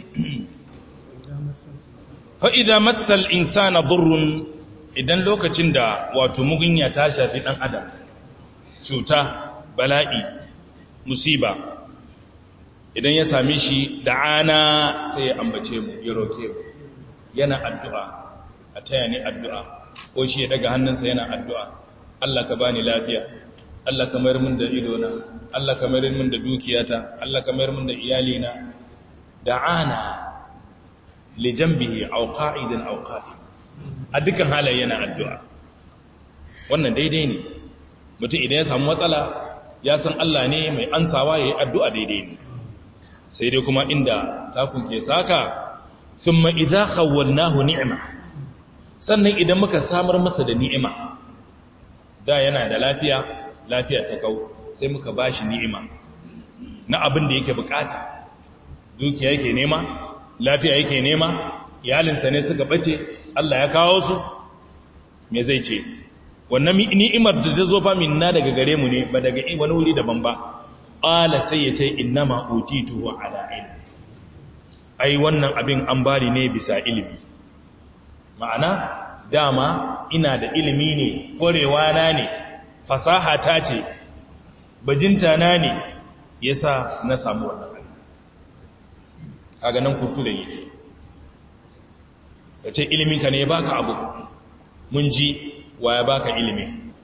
Speaker 1: fa idza massal insana durrun idan lokacin da wato mugunya ta shafi dan adam cuta bala'i musiba idan ya same shi da'ana sai ya ambace mu ya roke mu yana addu'a a taya ni addu'a ko shi ya daga hannunsa yana addu'a Allah ka bani lafiya Allah ka mayar min da idona Allah ka mayar min da dukiyata Allah ka mayar min da iyalina da'ana li janbihi aw qa'idan aw qa'id a dukkan halaye yana addu'a wannan daidai ne mutum idan ya samu matsala ya san Allah ne mai ansawa yayi addu'a daidai ne sai dai kuma inda takun ke saka thumma idha khawwalnahu ni'ma sannan idan muka samar masa da ni'ima da yana da lafiya ta kau sai muka bashi ni'ima na abin da yake bukata dukiya yake nema lafiya yake nema iyalinsa ne suka bace Allah ya kawo su me zai ce wannan ni'imar da ta zo fa minna daga gare mu ne ba daga wani wuri daban ba qala sai ya ce innama utitu ala ilm ai wannan abin an bari ne bisa ilimi ma'ana dama ina da ilimi ne ƙwarewa na ne fasaha ta ce bajinta na ne yasa na samu wannan abin kaga nan kurtu da yake kace ilimin ka ne ya baka abu mun ji wa ya baka ilimi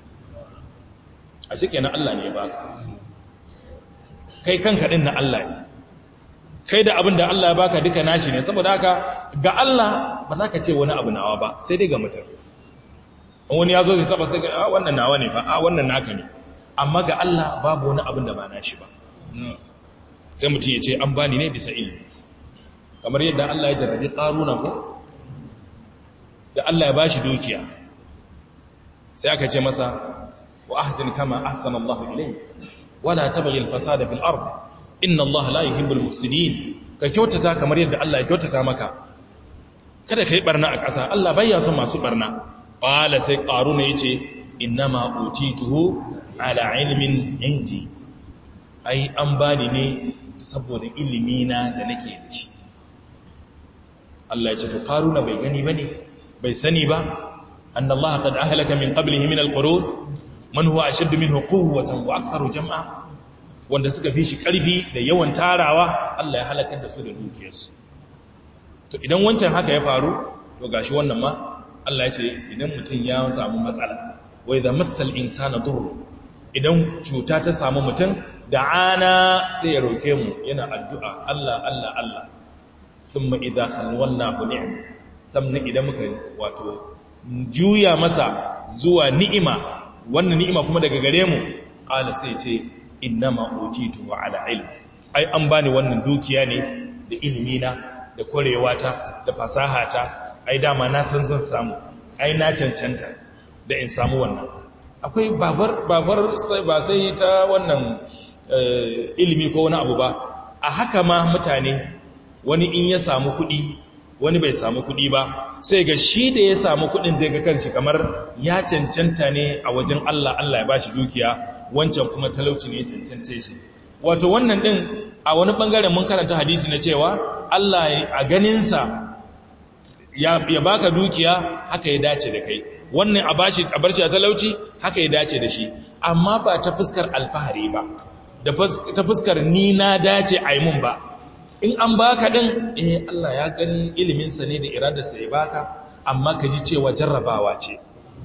Speaker 1: a cikin Allah ne ya baka kai kanka din na Allah ne kai da abin da Allah ya baka duka nashi ne saboda haka ga Allah ba za ka ce wani abu nawa ba sai dai ga mutum wani ya zo zai saba sai ga wannan nawa ne ba wannan naka ne amma ga Allah babu wani abin da ba nashi ba sai mutum ya ce an bani ne bisa ilimi kamar yadda Allah ya jarrabi Qaruna ko da Allah ya bashi dukiya sai aka ce masa wa ahsin kama ahsana Allah ilayk wala tabghi al-fasada fil ard inna Allah la yuhibbul mufsidin ka kyautata kamar yadda Allah ya kyautata maka kada kai barna a ƙasa Allah baya son masu barna qala sai Qaruna yace innama utituhu ala ilmin indi ai an bani ne saboda ilimina da nake da shi. Allah ya ce to Qaruna bai gani bane, bai sani ba anna Allah qad ahlaka min qablihi min al-qurun man huwa ashaddu minhu quwwatan wa aktharu jam'a, wanda suka fi shi karfi da yawan tarawa Allah ya halakar da su da dukiyarsu. To idan wancan haka ya faru, to gashi wannan ma Allah ya ce idan mutum ya samu matsala, wa idza massal insana durr, idan cuta ta samu mutum da'ana sai ya roke mu yana addu'a Allah Allah Allah, thumma idza khalwalnahu ni'am, sannan idan muka wato juya masa zuwa ni'ima, wannan ni'ima kuma daga gare mu, qala sai ce innama utitu ala ilm, ai an bani wannan dukiya ne da ilimina da kwarewata da fasahata, ai dama na san zan samu, ai na cancanta da in samu wannan. Akwai babar sai ba sai ta wannan ilimi ko wani abu ba, a haka ma mutane wani in ya samu kuɗi wani bai samu kuɗi ba, sai ga shi da ya samu kuɗin zai ga kanshi kamar ya cancanta ne a wajen Allah, Allah ya bashi dukiya, wancan kuma talauci ne ya cancance shi. Wato wannan din a wani bangaren mun karanta hadisi na cewa Allah a ganinsa ya baka dukiya haka ya dace da kai, wannan a bar shi a talauci haka ya dace da shi, amma ba ta fuskar alfahari ba, da ta fuskar ni na dace a yi mun ba. In an baka din Allah ya gani iliminsa ne da iradarsa ya baka, amma ka ji cewa jarrabawa ce.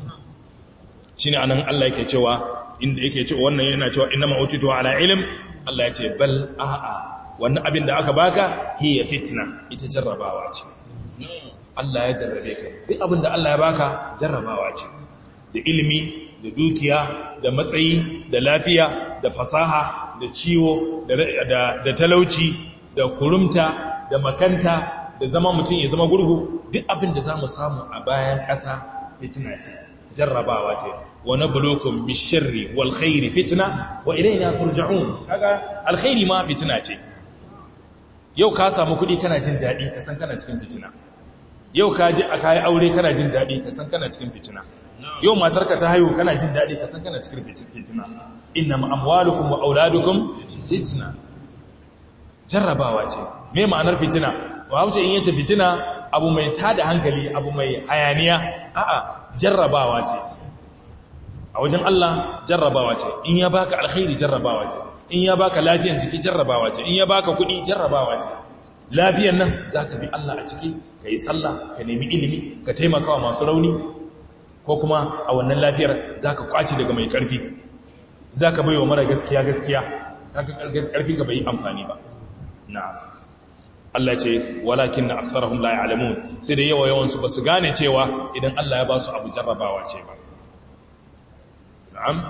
Speaker 1: Shine anan Allah yake cewa, inda yake cewa wannan yana cewa innama utitu ala ilm, Allah ya ce bal a'a, wannan abin da aka baka hiya fitna, ita jarrabawa ce. Allah ya jarrabe ka, duk abin da Allah ya baka jarrabawa ce, da ilimi da dukiya da matsayi da lafiya da fasaha da ciwo da talauci da kurumta da makanta da zama mutum ya zama gurgu, duk abin da za mu samu a bayan ƙasa fitina ce, jarrabawa ce. Wa nabluukum bish-sharri wal khairi fitna wa ilayna turja'un. Kaga alkhairi ma fitina ce. Yau ka samu kuɗi kana jin daɗi, ka san kana cikin fitina. Yau ka ji aka yi aure kana jin daɗi, ka san kana cikin fitina. Yau matarka ta haihu kana jin daɗi, ka san kana cikin fitina. Innama amwalukum wa auladukum fitna. Jarrabawa ce. Me ma'anar fitina? Wa hauce in yace fitina abu mai tada hankali, abu mai hayaniya, a'a jarrabawa ce. A wajen Allah jarrabawa ce. In ya baka alkhairi jarrabawa ce. In ya baka lafiyan jiki jarrabawa ce. In ya baka kuɗi jarrabawa ce. Lafiyan nan zaka bi Allah a ciki, ka yi sallah, ka nemi ilimi, ka taimaka wa masu rauni, ko kuma a wannan lafiyar zaka kwaci daga mai ƙarfi, zaka bai wa mara gaskiya gaskiya, kaga ƙarfi ka bai amfani ba. Na'am. Allah ce walakin na aksarahum la ya'lamun, sai da yawan su basu gane cewa idan Allah ya ba su abu jarrabawa ce ba. Na'am.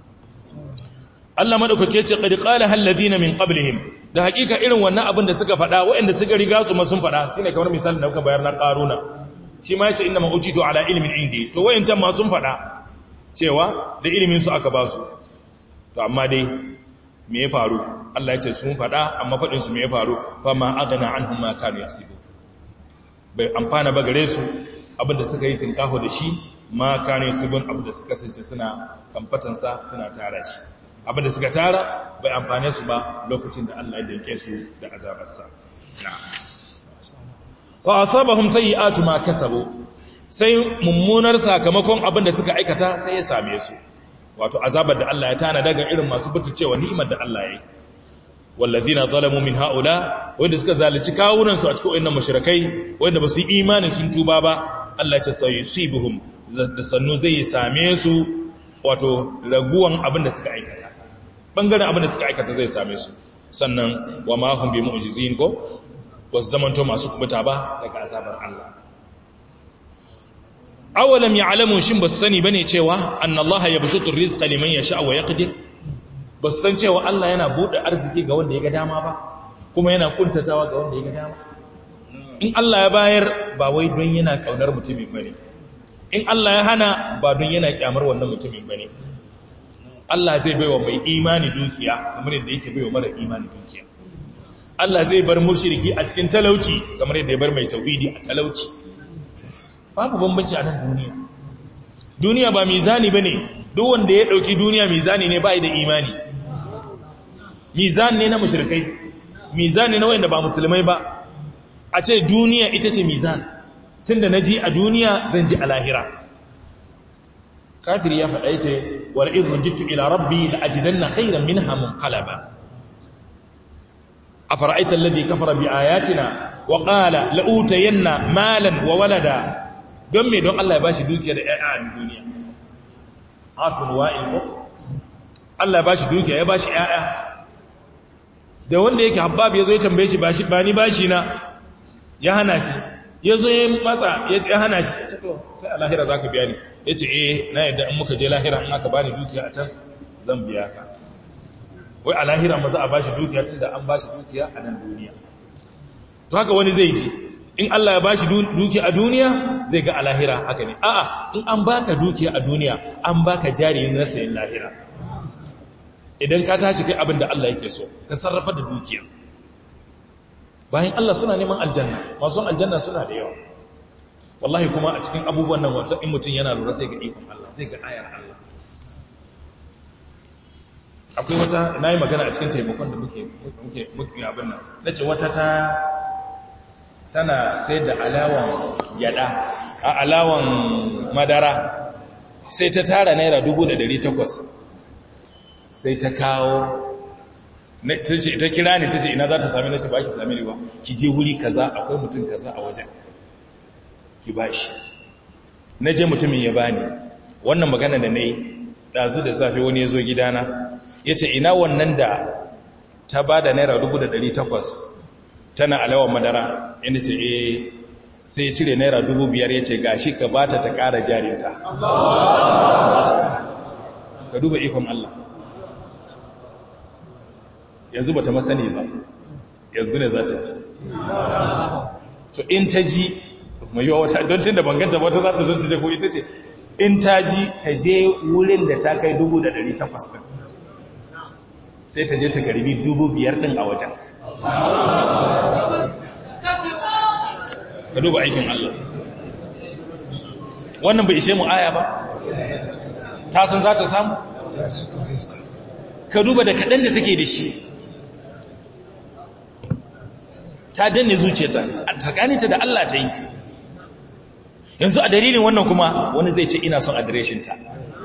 Speaker 1: Allah madaukake ce qad qala hal ladina min qablihim, da hakika irin wannan abin da suka faɗa waɗanda suka riga su ma sun faɗa, shine kamar misalin da kuka bayar na Qaruna, shi ma yace inna ma utitu ala ilmin indi, to wayancan ma sun faɗa cewa da ilimin su aka ba su. To amma dai me ya faru? Allah ya ce sun faɗa, amma faɗin su me ya faru? Fa ma aghna anhum ma kanu yasibu, bai amfana ba gare su abinda suka yi tinkaho da shi, ma kanu yasibun, abinda suka kasance suna kamfatansa suna tara shi, abinda suka tara bai amfane su ba lokacin da Allah ya danke su da azabarsa. Wa asabahum sayyi'atu ma kasabu, sai mummunar sakamakon abinda suka aikata sai ya same su, wato azabar da Allah ya tana daga irin masu butulcewa ni'imar da Allah ya yi. Wallazina zalamu min haula, wanda suka zalunci kawunan su a cikin wayannan mushrikai wanda ba su yi imani sun tuba ba, Allah ya ce sayusibuhum, da sannu zai same su, wato raguwan abinda suka aikata, bangaren abinda suka aikata zai same su. Sannan wa ma hum bi mu'jizin, ko wasu zamanto masu kubuta ba daga azabar Allah. Awalam ya'lamu, shin basu sani bane cewa annallaha yabsutu rizqa liman yasha wa yaqdir, basu san cewa Allah yana bude arziki ga wanda ya ga dama ba, kuma yana kuntatawa ga wanda ya ga dama. In Allah ya bayar ba wai don yana kaunar mutumin bane, in Allah ya hana ba don yana kyamar wannan mutumin bane. Allah zai baiwa mai imani dukiya kamar yadda yake baiwa mara imani dukiya. Allah zai bar mushriki a cikin talauci kamar yadda ya bar mai tauhidi a talauci. Babu bambanci a nan duniya. Duniya ba mizani bane, duk wanda ya dauki duniya mizani ne bai da imani. Mizani ne na mushrikai. mizani na wanda ba musulmai ba a ce duniya ita ce mizan tunda naji a duniya zan ji a lahira kafiri ya faɗa yace wal in rujittu ila rabbi la ajidanna khayran minha munqalaba afara'aita alladhi kafara bi ayatina wa qala la utayanna malan wa walada don me don Allah ya bashi dukiya da ƴaƴa a duniya asbun wa'il ko Allah ya bashi dukiya ya bashi ƴaƴa da wanda yake habbab yazo ya tambaye shi ba ni bashi na ya hana shi yazo ya matsa ya ce ya hana shi ce to sai a lahira zaka biya ni yace na yadda in muka je lahira in aka bani dukiya a can zan biya ka wai a lahira maza a bashi dukiya tunda an bashi dukiya a nan duniya to haka wani zai ji in Allah ya bashi dukiya a duniya zai ga a lahira haka ne a'a in an baka dukiya a duniya an baka jari na sayin lahira idan ka tashi kai abin da Allah yake so ka sarrafa da dukiya bayan Allah suna neman aljanna masu aljanna suna da yawa wallahi kuma a cikin abubuwan nan wata in mutum yana lura zai ga ikon Allah zai ga ayar Allah akwai wata nayi magana a cikin taimakon da muke abin nan nace wata tana sai da alawan yada a alawan madara sai ta tara naira 1,800 sai ta kawo ta kira ni ta ce ina za ta sami na ce ba ki sami riwa ki je wuri kaza akwai mutum kaza a wajen ki ba shi na je mutumin ya bani wannan magana da na yi ɗazu da safe wani ya zo gidana ya ce ina wannan da ta ba da naira 1,800 tana alawan madara yana ce sai ya cire naira 5,000 ya ce gashi ka ba ta ƙara jarinta ka duba ikon Allah yanzu ba ta masani ba yanzu ne za ta ji to in ta ji mai yiwa wata don tun da banganta wata za ta zo ta je ko ita ce in ta ji ta je wurin da ta kai 1,800 ɗin sai ta je ta karbi 5,000 ɗin a wajen ka duba aikin Allah wannan bai ishe mu aya ba ta san za ta samu ka duba da kaɗan da take da shi ta danne zuciyarta a tsakaninta da Allah ta yi yanzu a dalilin wannan kuma wani zai ce ina son adireshinta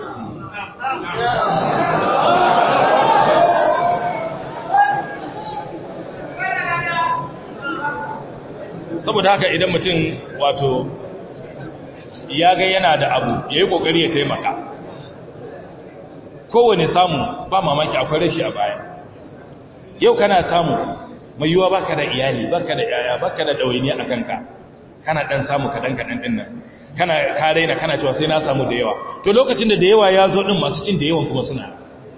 Speaker 1: saboda haka idan mutum wato ya ga yana da abu ya yi ƙoƙari ya taimaka kowane samu ba mamaki akwai rashi a baya yau kana samu mai yiwuwa baka da iyali baka da yaya baka da ɗawainiya a kanka kana ɗan samu kaɗan-kaɗan ɗin nan kana ka raina kana cewa sai na samu da yawa to lokacin da yawa ya zo ɗin masu cin da yawan kuma suna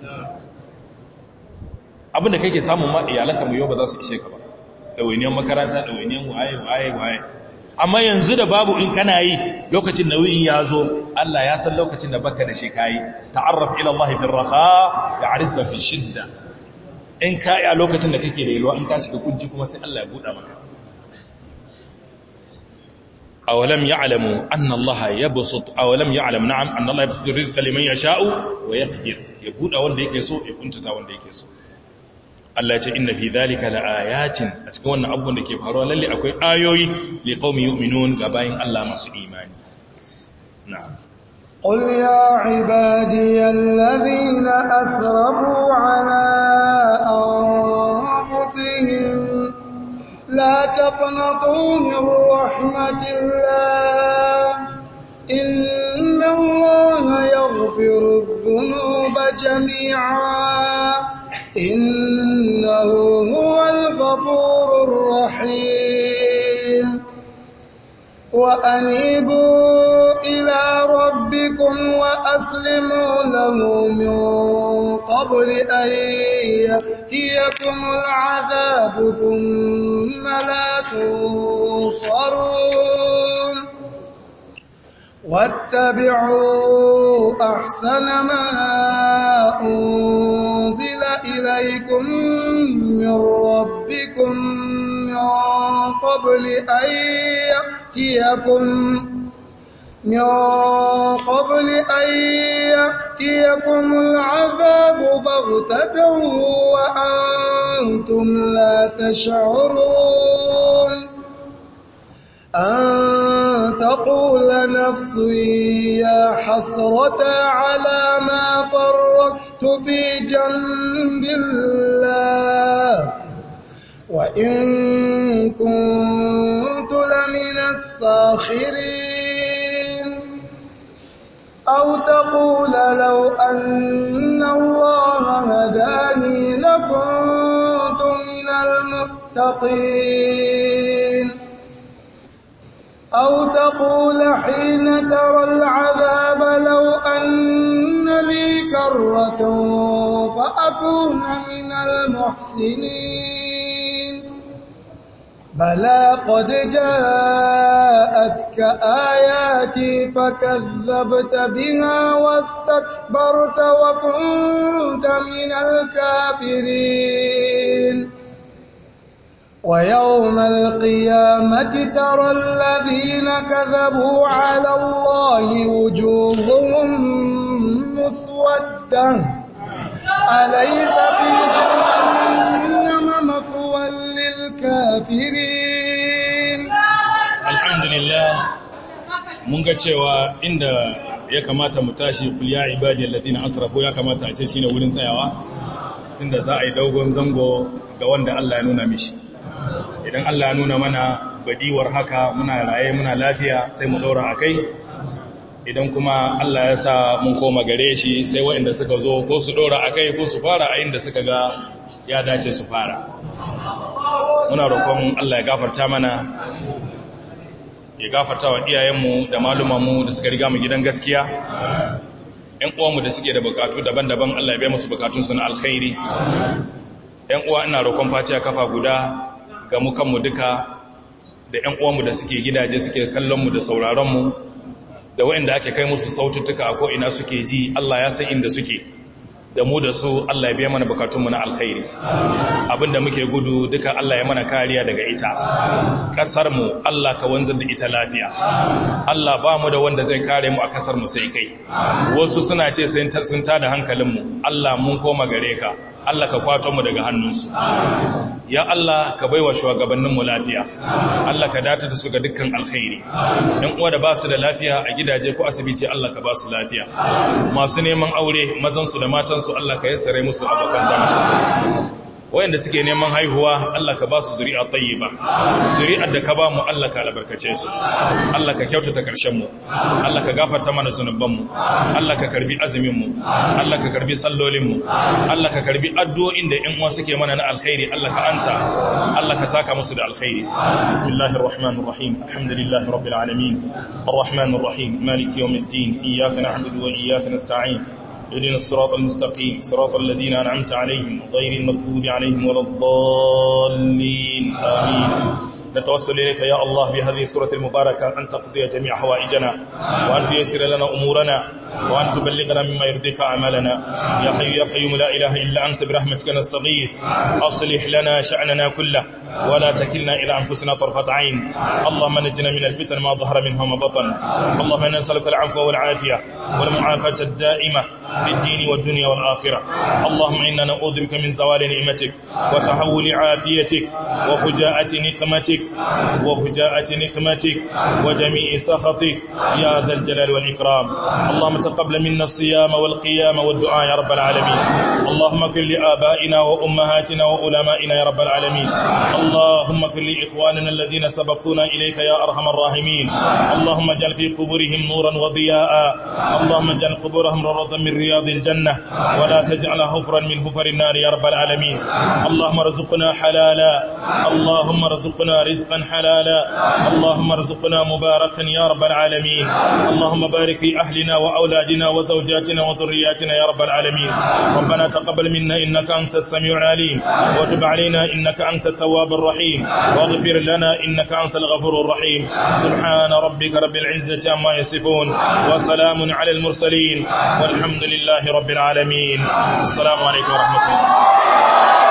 Speaker 1: abinda kake samun ma iyalanka mai yiwuwa ba za su ishe ka ba ɗawainiyar makaranta ɗawainiyar waye amma yanzu da babu in kana yi lokacin nauyin ya zo Allah ya san lokacin da baka da shi kayi ta'arraf ila Allah fi raha ya'rifka fi shidda in ka yi a lokacin da kake da yalwa in ka shiga kunji kuma sai Allah ya buɗa maka awalam ya'lamu anna Allah yabsut awalam ya'lam na'am anna Allah yabsutu rizqa liman yasha'u wa yaqdir ya buɗa wanda yake so ya kuntuta wanda yake so Allah ya ce inna fi dhalika laayatin a cikin wannan abubuwan da ke faruwa lalle akwai ayoyi li qaumin yu'minun ga bayin Allah masu imani na'am
Speaker 2: قل يا عبادي الذين أسرفوا على أنفسهم لا تقنطوا من رحمة الله إن الله يغفر الذنوب جميعا إنه هو الغفور الرحيم وأنيبوا إلى ربكم وأسلموا له من قبل أن يأتيكم العذاب ثم لا تنصرون واتبعوا أحسن ما أنزل إليكم من ربكم من قبل أن يأتيكم العذاب بغتة وأنتم لا تشعرون أن تقول نفس يا حسرة على ما فرطت في جنب الله وإن كنت لمن الساخرين أو تقول لو أن الله هداني لكنت من المتقين أو تقول حين ترى العذاب لو أن لي كرة فأكون من المحسنين بلى قد جاءتك آياتي فكذبت بها واستكبرت وكنت من الكافرين ويوم القيامة ترى الذين كذبوا على الله وجوههم مسودة أليس في جهنم مثوى للكافرين.
Speaker 1: الحمد لله mun ga cewa inda ya kamata mu tashi kul ya ibadi alladhina asrafu ya kamata a ce shine wurin tsayawa tunda za a yi dogon zango ga wanda Allah ya nuna mishi. Idan Allah ya nuna mana badiwar haka muna raye muna lafiya sai mu daura akai, idan kuma Allah ya sa mun koma gare shi sai waɗanda suka zo ko su daura akai ko su fara a inda suka ga ya dace su fara. Muna roƙon Allah ya gafarta mana, ya gafarta wa iyayenmu da malumanmu da suka riga mu gidan gaskiya, ƴan uwanmu da suke da bukatu daban-daban Allah ya biya musu bukatunsu na alkhairi. ƴan uwa ina roƙon fatiha kafa guda ga mu kanmu duka da ƴan uwanmu da suke gidaje suke kallonmu da sauraronmu da waɗanda ake kai musu saututtuka a ko'ina suke ji, Allah ya san inda suke, da mu da su Allah ya biya mana bukatunmu na alkhairi. Abinda muke gudu duka Allah ya mana kariya daga ita. Ƙasarmu Allah ka wanzar da ita lafiya. Allah ba mu da wanda zai kare mu a ƙasarmu sai kai. Wasu suna ce sun tada hankalinmu, Allah mun koma gare ka, Allah ka kwato mu daga hannunsu. Ya Allah ka baiwa shugabanninmu lafiya, Allah ka data da su ga dukkan alkhairi. Ɗan uwa da ba su da lafiya a gidaje ko asibiti Allah ka ba su lafiya. Masu neman aure mazansu da matansu Allah ka yassare musu abokan zama. Wayanda suke neman haihuwa Allah ka ba su zuri'a tayyiba, zuri'ar da ka ba mu Allah ka albarkace su, Allah ka kyautata karshen mu, Allah ka gafarta mana zunuban mu, Allah ka karbi azumin mu, Allah ka karbi sallolin mu, Allah ka karbi addu'o'in da ƴan uwa suke mana na alkhairi, Allah ka ansa, Allah ka saka musu da alkhairi. Bismillahir rahmanir rahim, alhamdulillahi rabbil alamin, arrahmanir rahim, maliki yawmiddin, iyyaka na'budu wa iyyaka nasta'in. اهدنا الصراط المستقيم صراط الذين أنعمت عليهم غير المغضوب عليهم ولا الضالين آمين. نتوسل إليك يا الله بهذه السورة المباركة أن تقضي جميع حوائجنا وأن تيسر لنا أمورنا وأن تبلغنا مما يرضيك أعمالنا. يا حي يا قيوم لا إله إلا أنت برحمتك نستغيث، أصلح لنا شأننا كله ولا تكلنا إلى أنفسنا طرفة عين. اللهم نجنا من الفتن ما ظهر منها وما بطن. اللهم إنا نسألك العفو والعافية والمعافاة الدائمة في الدين والدنيا والآخرة. اللهم إنا نعوذ بك من زوال نعمتك وتحول عافيتك وفجاءة نقمتك وجميع سخطك يا ذا الجلال والإكرام. اللهم تقبل منا الصيام والقيام والدعاء يا رب العالمين. اللهم اغفر لآبائنا وأمهاتنا وعلمائنا يا رب العالمين. اللهم اغفر لإخواننا الذين سبقونا إليك يا أرحم الراحمين. اللهم اجعل في قبورهم نورا وضياء. اللهم اجعل قبورهم روضة من رياض الجنة ولا تجعلها حفرا من حفر النار يا رب العالمين. اللهم ارزقنا حلالا، اللهم ارزقنا رزقا حلالا، اللهم ارزقنا مباركا يا رب العالمين. اللهم بارك في أهلنا وأولادنا وزوجاتنا وذرياتنا يا رب العالمين. ربنا تقبل منا إنك أنت السميع العليم وتب علينا إنك أنت التواب الرحيم واغفر لنا إنك أنت الغفور الرحيم. سبحان ربك رب العزة عما يصفون وسلام على المرسلين والحمد لله رب العالمين. السلام عليكم ورحمة الله.